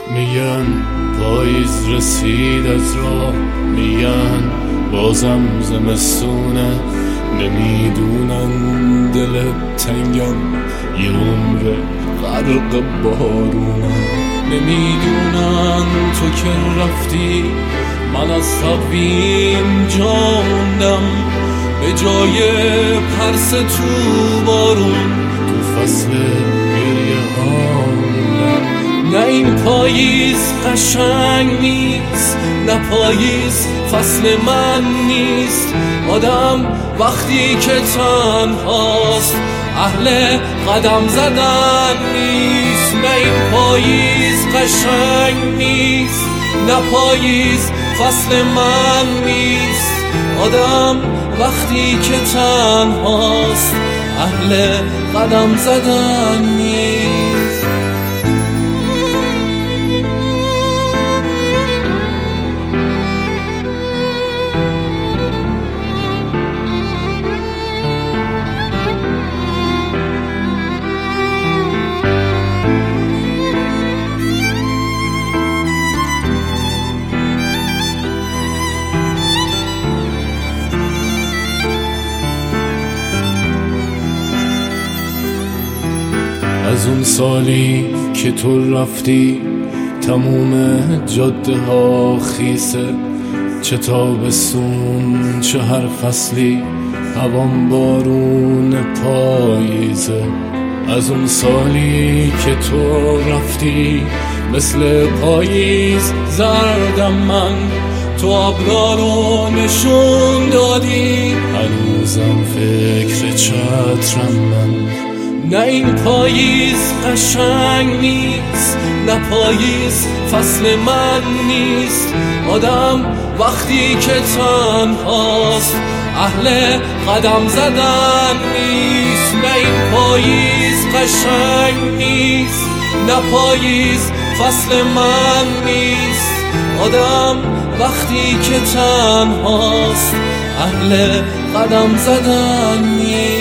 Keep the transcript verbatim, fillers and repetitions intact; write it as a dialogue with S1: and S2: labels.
S1: میگن پاییز رسید از راه، میگن بازم زمستونه، نمیدونن دل تنگم یه عمر غرق بارونه، نمیدونن تو که رفتی من از تقویم جا موندم، به جای پرس تو بارون تو فصل گریه ها موندم. نه این پاییز قشنگ نیست، نه پاییز فصل من نیست، آدم وقتی که تنهاست اهل قدم زدن نیست. نه این پاییز قشنگ نیست، نه پاییز فصل من نیست، آدم وقتی که تنهاست اهل قدم زدن نیست. از اون سالی که تو رفتی تموم جاده ها خیسه، چه تابستون چه هر فصلی هوام بارون پاییزه. از اون سالی که تو رفتی مثل پاییز زردم من، تو ابرا رو نشون دادی هنوزم فکر چترم من. نه این پاییز قشنگ نیست، نه پاییز فصل من نیست، آدم وقتی که تنهاست اهل قدم زدن نیست. نه این پاییز قشنگ نیست، نه پاییز فصل من نیست، آدم وقتی که تنهاست اهل قدم زدن نیست.